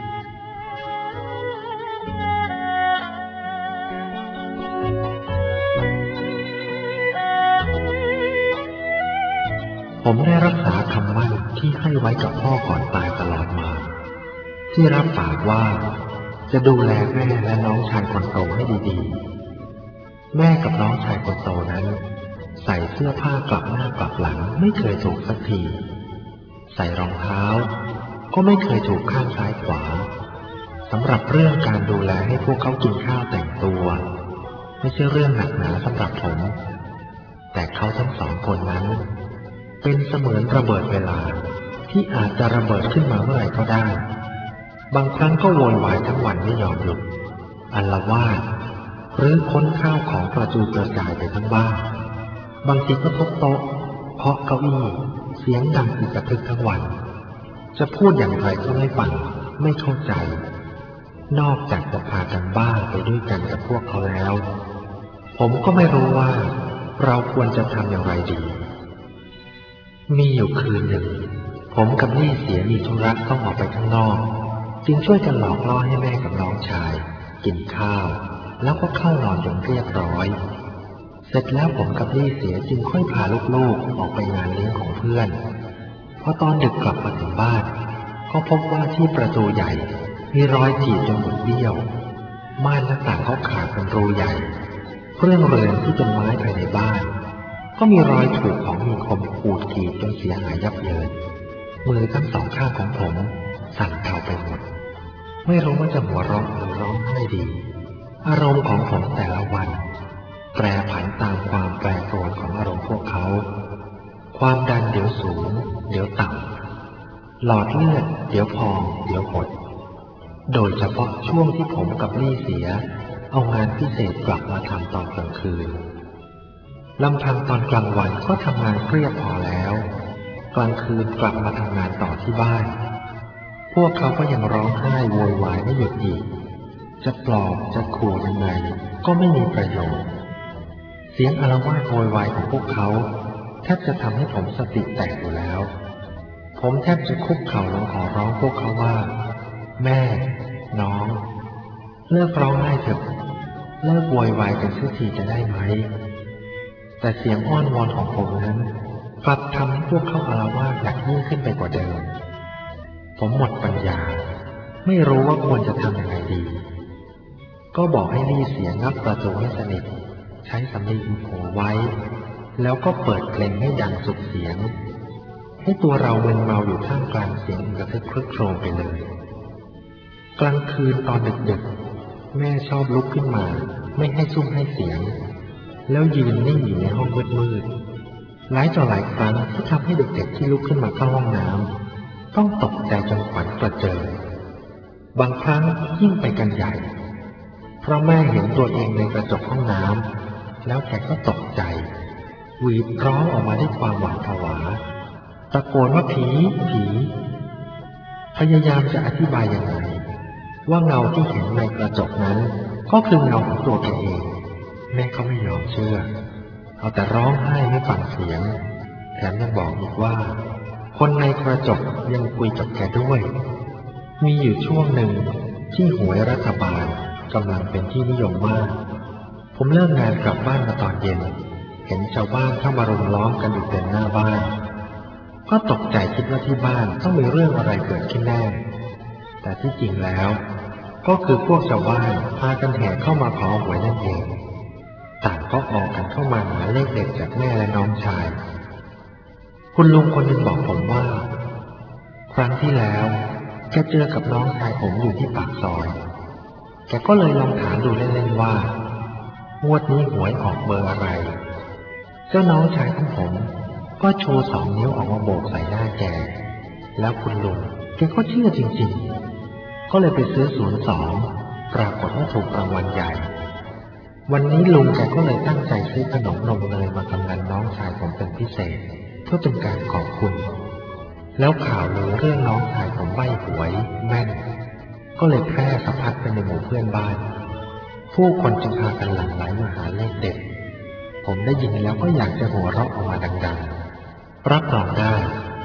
A: ผมได้รักษาคำมั่นที่ให้ไว้กับพ่อก่อนตายตลอดมาที่รับปากว่าจะดูแลแม่และน้องชายคนโตให้ดีๆแม่กับน้องชายคนโตนั้นใส่เสื้อผ้ากลับหน้ากลับหลังไม่เคยถูกสักทีใส่รองเท้าก็ไม่เคยถูกข้างซ้ายขวาสำหรับเรื่องการดูแลให้พวกเขากินข้าวแต่งตัวไม่ใช่เรื่องหนักหนาสำหรับผมแต่เขาทั้งสองคนนั้นเป็นเสมือนระเบิดเวลาที่อาจจะระเบิดขึ้นมาเมื่อไหร่ก็ได้บางครั้งก็โวยวายทั้งวันไม่ยอมหยุดอาละวาดหรือค้นข้าวของกระจุยกระจายไปทั้งบ้านบางทีก็ทุบโต๊ะเคาะเก้าอี้เสียงดังอึกกระทึกทั้งวันจะพูดอย่างไรก็ไม่ฟังไม่เข้าใจนอกจากจะพากันบ้าไปด้วยกันกับพวกเขาแล้วผมก็ไม่รู้ว่าเราควรจะทำอย่างไรดีมีอยู่คืนหนึ่งผมกับนี่เสียมีธุระต้องออกไปข้างนอกจึงช่วยกันหลอกล่อให้แม่กับน้องชายกินข้าวแล้วก็เข้านอนจนเรียบร้อยเสร็จแล้วผมกับนี่เสียจึงค่อยพาลูกๆออกไปงานเลี้ยงของเพื่อนพอตอนดึกกลับมาถึงบ้านก็พบว่าที่ประตูใหญ่มีรอยถีบจนหมดเบี้ยวม่านหน้าต่างก็ขาดเป็นรูใหญ่เครื่องเรือนที่เป็นไม้ภายในบ้านก็มีรอยถูกของมีคมขูดขีดจนเสียหายยับเยินมือทั้งสองข้างของผมสั่นเทาไปหมดไม่รู้ว่าจะหัวเราะหรือร้องไห้ดีอารมณ์ของผมแต่ละวันแปรผันตามความแปรปรวนของอารมณ์พวกเขาความดันเดี๋ยวสูงเดี๋ยวต่ำหลอดเลือดเดี๋ยวพองเดี๋ยวหดโดยเฉพาะช่วงที่ผมกับลี่เสียเอางานพิเศษกลับมาทำตอนกลางคืนลำพังตอนกลางวันก็ทำงานเครียดพอแล้วกลางคืนกลับมาทำงานต่อที่บ้านพวกเขาก็ยังร้องไห้โวยวายไม่หยุดอีกจะปลอบจะขู่ยังไงก็ไม่มีประโยชน์เสียงอาละวาดโวยวายของพวกเขาแทบจะทำให้ผมสติแตกอยู่แล้วผมแทบจะคุกเข่าลงขอร้องพวกเขาว่าแม่น้องเลิกร้องไห้เถอะเลิกโวยวายกันสักทีจะได้ไหมแต่เสียงอ้อนวอนของผมนั้นกลับทำให้พวกเขาอาละวาดหนักยิ่งขึ้นไปกว่าเดิมผมหมดปัญญาไม่รู้ว่าควรจะทำอย่างไรดีก็บอกให้ลี่เสียงับประตูให้สนิทใช้สำลีอุดหูไว้แล้วก็เปิดเพลงให้ดังสุดเสียงให้ตัวเรามึนเมาอยู่ท่ามกลางเสียงกระทึกครึกโครมไปเลยกลางคืนตอนดึกๆแม่ชอบลุกขึ้นมาไม่ให้ซุ่มให้เสียงแล้วยืนนิ่งอยู่ในห้องมืดๆหลายต่อหลายครั้งที่ทำให้เด็กๆที่ลุกขึ้นมาเข้าห้องน้ำต้องตกใจจนขวัญกระเจิงบางครั้งยิ่งไปกันใหญ่เพราะแม่เห็นตัวเองในกระจกห้องน้ำแล้วแกก็ตกใจหวีดร้องออกมาด้วยความหวาดผวาตะโกนว่าผีผีพยายามจะอธิบายยังไงว่าเงาที่เห็นในกระจกนั้นก็คือเงาของตัวแกเองแม่ก็ไม่ยอมเชื่อเอาแต่ร้องไห้ไม่ฟังเสียงแถมยังบอกอีกว่าคนในกระจกยังคุยกับแกด้วยมีอยู่ช่วงหนึ่งที่หวยรัฐบาลกำลังเป็นที่นิยมมากผมเลิกงานกลับบ้านมาตอนเย็นเห็นชาวบ้านเข้ามารุมล้อมกันอยู่เต็มหน้าบ้านก็ตกใจคิดว่าที่บ้านต้องมีเรื่องอะไรเกิดขึ้นแน่แต่ที่จริงแล้วก็คือพวกชาวบ้านพากันแห่เข้ามาขอหวยนั่นเองต่างก็ออกกันเข้ามาหาเลขเด็ดจากแม่และน้องชายคุณลุงคนหนึ่งบอกผมว่าครั้งที่แล้วแกเจอกับน้องชายผมอยู่ที่ปากซอยแกก็เลยลองถามดูเล่นๆว่างวดนี้หวยออกเบอร์อะไรเจ้าน้องชายของผมก็ชูสองนิ้วออกมาโบกใส่หน้าแกแล้วคุณลุงแกก็เชื่อจริงๆก็เลยไปซื้อศูนย์สองปรากฏว่าถูกรางวัลใหญ่วันนี้ลุงแกก็เลยตั้งใจซื้อขนมนมเนยมากำนันน้องชายผมเป็นพิเศษเพื่อเป็นการขอบคุณแล้วข่าวลือเรื่องน้องชายผมใบ้หวยแม่นก็เลยแพร่สะพัดไปในหมู่เพื่อนบ้านผู้คนจึงพากันหลั่งไหลมาหาเลขเด็ดผมได้ยินแล้วก็อยากจะหัวเราะออกมาดังๆรับรองได้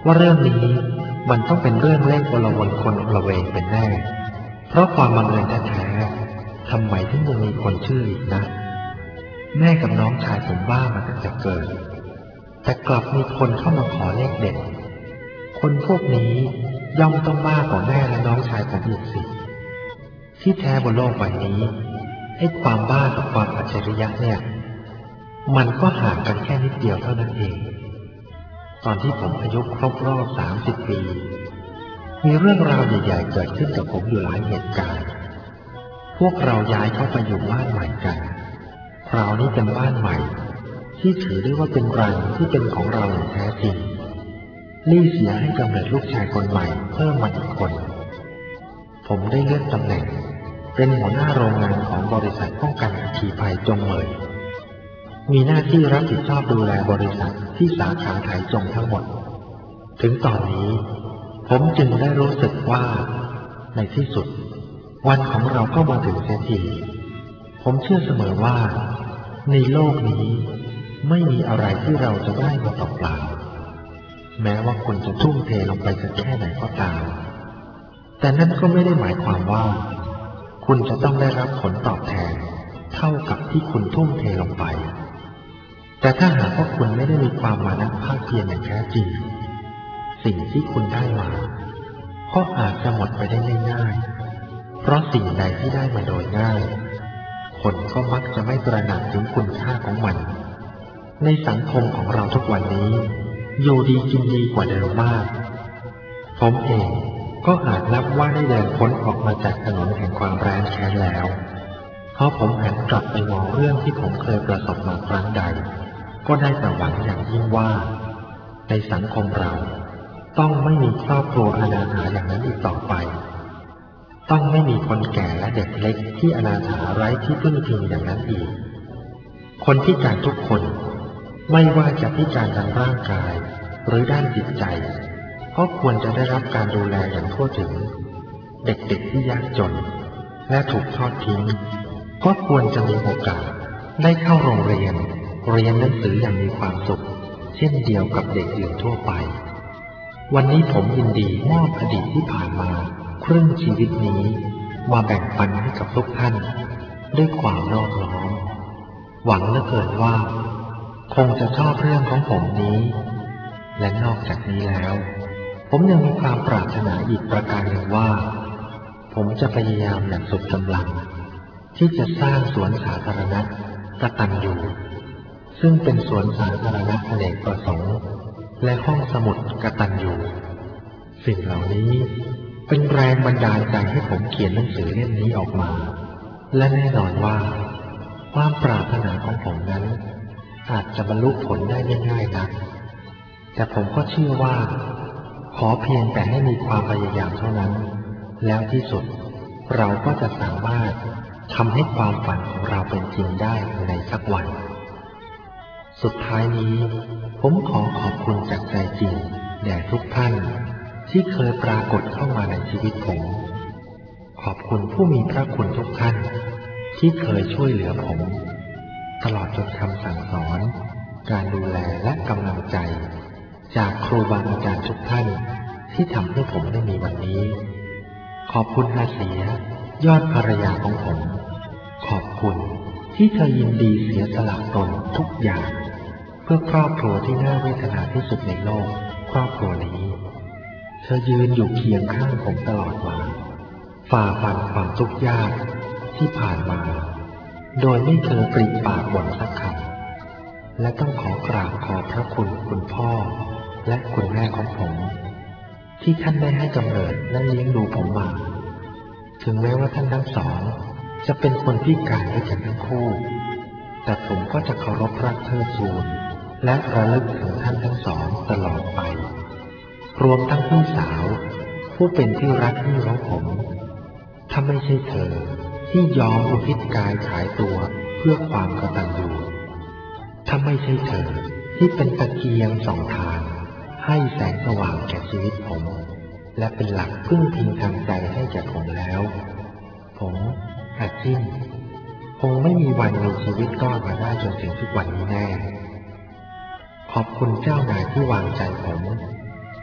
A: ว่าเรื่องนี้มันต้องเป็นเรื่องเล่นโอลวนคนโอลเวงเป็นแน่เพราะความบังเอิญแท้ๆทำไมถึงยังมีคนชื่ออีกนะแม่กับน้องชายผมบ้ามาตั้งแต่เกิดแต่กลับมีคนเข้ามาขอเลขเด็ดคนพวกนี้ย่อมต้องบ้ากว่าแม่และน้องชายผมอีกสิที่แท้บนโลกใบนี้ไอ้ความบ้ากับความอัจฉริยะเนี่ยมันก็ห่างกันแค่นิดเดียวเท่านั้นเองตอนที่ผมอายุครบรอบสามสิบปีมีเรื่องราวใหญ่ๆเกิดขึ้นกับผมอยู่หลายเหตุการณ์พวกเราย้ายเข้าไปอยู่บ้านใหม่กันคราวนี้เป็นบ้านใหม่ที่ถือได้ว่าเป็นรังที่เป็นของเราอย่างแท้จริงลี่เสียให้กำเนิดลูกชายคนใหม่เพิ่มมาอีกคนผมได้เลื่อนตำแหน่งเป็นหัวหน้าโรงงานของบริษัทป้องกันอัคคีภัยจงเหมยมีหน้าที่รับผิดชอบดูแลบริษัทที่สาขาไถจงทั้งหมดถึงตอนนี้ผมจึงได้รู้สึกว่าในที่สุดวันของเราก็มาถึงเสียทีผมเชื่อเสมอว่าในโลกนี้ไม่มีอะไรที่เราจะได้มาเปล่าๆแม้ว่าคุณจะทุ่มเทลงไปสักแค่ไหนก็ตามแต่นั่นก็ไม่ได้หมายความว่าคุณจะต้องได้รับผลตอบแทนเท่ากับที่คุณทุ่มเทลงไปแต่ถ้าหากว่าคุณไม่ได้มีความมานะภาคเพียรอย่างแท้จริงสิ่งที่คุณได้มาก็อาจจะหมดไปได้ง่ายๆเพราะสิ่งใดที่ได้มาโดยง่ายคนก็มักจะไม่ตระหนักถึงคุณค่าของมันในสังคมของเราทุกวันนี้อยู่ดีกินดีกว่าเดิมมากผมเองก็อาจนับว่าได้เดินพ้นออกมาจากถนนแห่งความแร้นแค้นแล้วเพราะผมหันกลับไปมองเรื่องที่ผมเคยประสบมาครั้งใดก็ได้แต่หวังอย่างยิ่งว่าในสังคมเราต้องไม่มีครอบครัวอนาถาอย่างนั้นอีกต่อไปต้องไม่มีคนแก่และเด็กเล็กที่อนาถาไร้ที่พึ่งพิงอย่างนั้นอีกคนพิการทุกคนไม่ว่าจะพิการทางร่างกายหรือด้านจิตใจก็ควรจะได้รับการดูแลอย่างทั่วถึงเด็กๆที่ยากจนและถูกทอดทิ้งก็ควรจะมีโอกาสได้เข้าโรงเรียนเรียนหนังสืออย่างมีความสุขเช่นเดียวกับเด็กอื่นทั่วไปวันนี้ผมยินดีมอบอดีตที่ผ่านมาครึ่งชีวิตนี้มาแบ่งปันให้กับทุกท่านด้วยความนอบน้อมหวังเหลือเกินว่าคงจะชอบเรื่องของผมนี้และนอกจากนี้แล้วผมยังมีความปรารถนาอีกประการหนึ่งว่าผมจะพยายามอย่างสุดกำลังที่จะสร้างสวนสาธารณะกตัญญูซึ่งเป็นสวนสาธารณะอเนกประสงค์และห้องสมุดกตัญญูสิ่งเหล่านี้เป็นแรงบันดาลใจให้ผมเขียนหนังสือเล่มนี้ออกมาและแน่นอนว่าความปรารถนาของผมนั้นอาจจะบรรลุผลได้ไม่ง่ายนักแต่ผมก็เชื่อว่าขอเพียงแต่ให้มีความพยายามเท่านั้นแล้วที่สุดเราก็จะสามารถทำให้ความฝันของเราเป็นจริงได้ในสักวันสุดท้ายนี้ผมขอขอบคุณจากใจจริงแด่ทุกท่านที่เคยปรากฏเข้ามาในชีวิตผมขอบคุณผู้มีพระคุณทุกท่านที่เคยช่วยเหลือผมตลอดจนคำสั่งสอนการดูแลและกำลังใจจากครูบาอาจารย์ทุกท่านที่ทำให้ผมได้มีวันนี้ขอบคุณอาเสียยอดภรรยาของผมขอบคุณที่เธอยินดีเสียสละตนทุกอย่างเพื่อครอบครัวที่น่าเวทนาที่สุดในโลกครอบครัวนี้เธอยืนอยู่เคียงข้างผมตลอดมาฝ่าฟันความทุกข์ยากที่ผ่านมาโดยไม่เคยปริปากบ่นสักคำและต้องขอกราบขอบพระคุณคุณพ่อและคุณแม่ของผมที่ท่านได้ให้กำเนิดและเลี้ยงดูผมมาถึงแม้ว่าท่านทั้งสองจะเป็นคนพิการด้วยกันทั้งคู่แต่ผมก็จะเคารพรักเทิดทูนและระลึกถึงท่านทั้งสองตลอดไปรวมทั้งพี่สาวผู้เป็นที่รักที่ของผมถ้าไม่ใช่เธอที่ยอมอุทิศกายขายตัวเพื่อความกตัญญูถ้าไม่ใช่เธอที่เป็นตะเกียงส่องทางให้แสงสว่างแก่ชีวิตผมและเป็นหลักพึ่งพิงทางใจให้แก่ผมแล้วผมอาจิมคงไม่มีวันมีชีวิตรอดมาได้จนถึงทุกวันนี้แน่ขอบคุณเจ้านายที่วางใจผม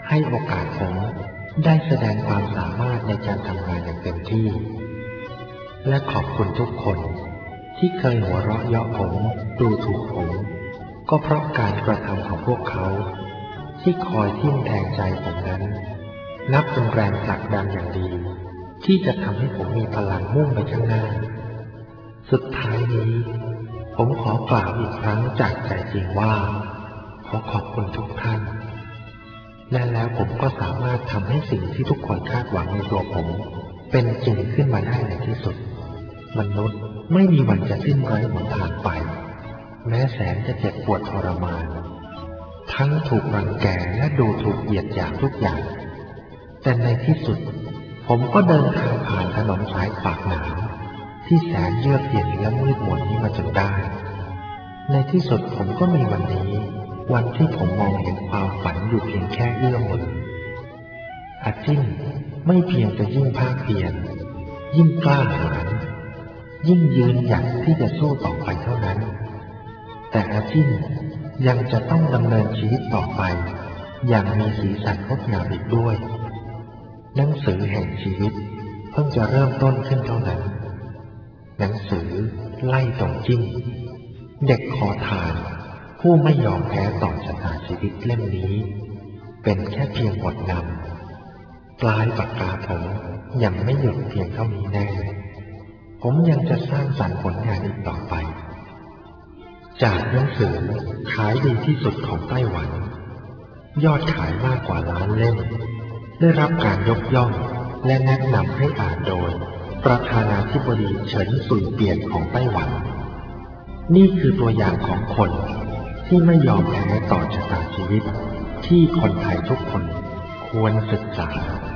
A: ให้โอกาสผมได้แสดงความสามารถในการทำงานอย่างเต็มที่และขอบคุณทุกคนที่เคยหัวเราะเยาะผมดูถูกผมก็เพราะการกระทำของพวกเขาที่คอยทิ่มแทงใจผมนั้นนับเป็นแรงผลักดันอย่างดีที่จะทำให้ผมมีพลังมุ่งไปข้างหน้าสุดท้ายนี้ผมขอกล่าวอีกครั้งจากใจจริงว่าขอขอบคุณทุกท่านและแล้วผมก็สามารถทำให้สิ่งที่ทุกคนคาดหวังในตัวผมเป็นจริงขึ้นมาได้ในที่สุดมนุษย์ไม่มีวันจะสิ้นไร้หนทางไปแม้แสนจะเจ็บปวดทรมานทั้งถูกรังแกและดูถูกเหยียดหยามทุกอย่างแต่ในที่สุดผมก็เดินทางผ่านถนนสายปากหนาวที่แสนเยือกเย็นและมืดมนนี้มาจนได้ในที่สุดผมก็มีวันนี้วันที่ผมมองเห็นความฝันอยู่เพียงแค่เอื้อมมืออาจิ้มไม่เพียงจะยิ่งภาคเพียรยิ่งกล้าหาญยิ่งยืนหยัดที่จะสู้ต่อไปเท่านั้นแต่อาจิ้มยังจะต้องดำเนินชีวิตต่อไปอย่างมีสีสันงดงามอีกด้วยหนังสือแห่งชีวิตเพิ่งจะเริ่มต้นขึ้นเท่านั้นหนังสือไล่ตรงจิ้มเด็กขอทานผู้ไม่ยอมแพ้ต่อชะตาชีวิตเล่มนี้เป็นแค่เพียงบทนำปลายปากกาผมยังไม่หยุดเพียงเท่านี้แน่ผมยังจะสร้างสรรค์ผลงานอีกต่อไปจากหนังสือขายดีที่สุดของไต้หวันยอดขายมากกว่าล้านเล่มได้รับการยกย่องและแนะนำให้อ่านโดยประธานาธิบดีเฉินซุยเปียนของไต้หวันนี่คือตัวอย่างของคนที่ไม่ยอมแพ้ต่อชะตาชีวิตที่คนไทยทุกคนควรศึกษา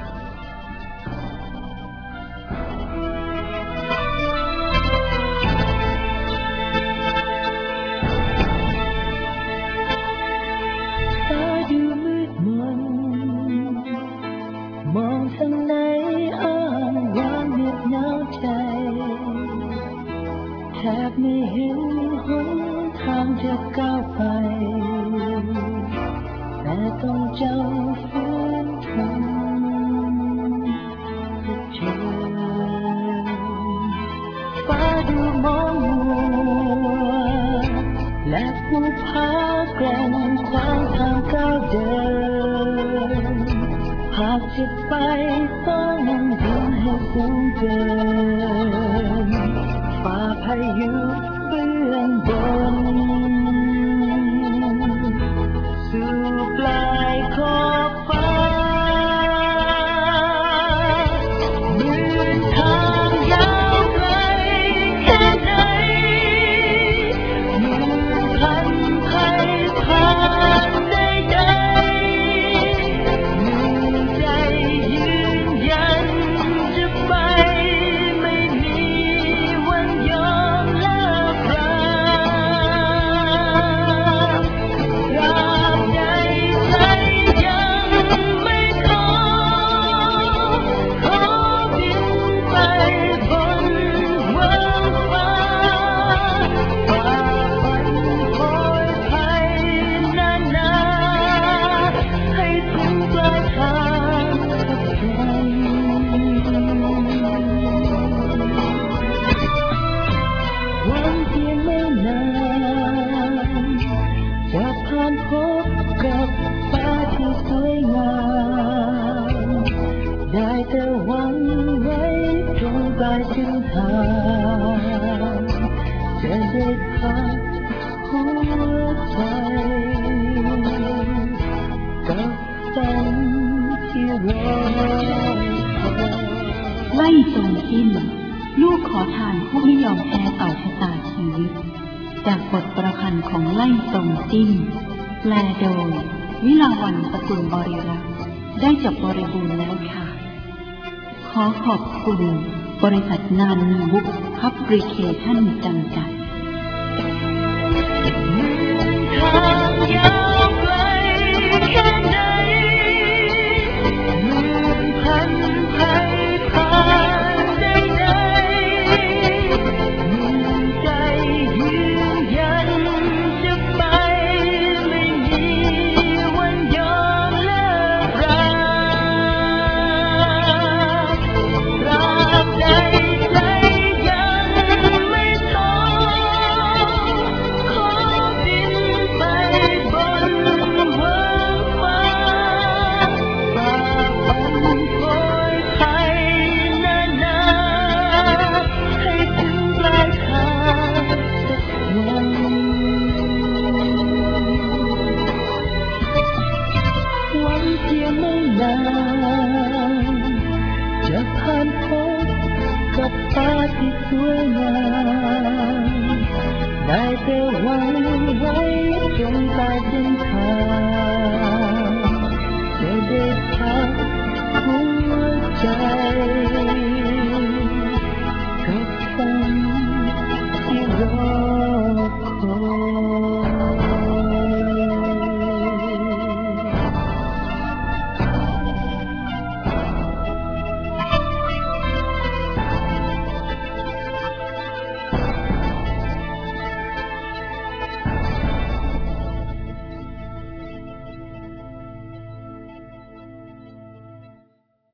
B: มองทางไหนอ้างว้างเหน็บหนาวใจแทบไม่เห็นหนทางจะก้าวไปแต่ต้องจำฝืนทนเผชิญฟ้าดูมองมัวและภูผาแกร่งขวางทางก้าวเดินหากจะไปต้องบินให้สูงเกินฝ่าพายุเบื้องบนสู่ปลายขอบฟ้าเหมือนทางยาวไกลแค่ไหนเหมือนพันภัยผ่านใดๆใจยืนยันจะไปไม่มีวันยอมเลิกราตราบใดใจยังไม่ขอขอบินไปบนเมืองฟ้าฝ่าฟันโหยภัยนานนาให้ถึงปลายทางหวังเพียงไม่นานจะผ่านพบกับฟ้าที่สวยงามได้แต่หวังไว้ตรงปลายเส้นทางจะได้พักหัวใจกับฝันที่รอคอย
C: ไล่ตรงจิ้มลูกขอทานผู้ไม่ยอมแพ้ต่อชะตาชีวิตจากบทประพันธ์ของไล่ตรงจิ้มแปลโดยวิลาวัลย์ สกุลบริรักษ์ได้จบบริบูรณ์แล้วค่ะขอขอบคุณบริษัทนานีบุ๊กพับลิเคชั่นจำกัด
B: ทางยาวไกลแค่ไหนเหมือนพันภัยผ่านใดๆเหมือนใจยืนยันจะไปไม่มีวันยอมเลิกรวยงามได้แต่หวังไว้จนตายเส้นทางจะได้พักหัวใจ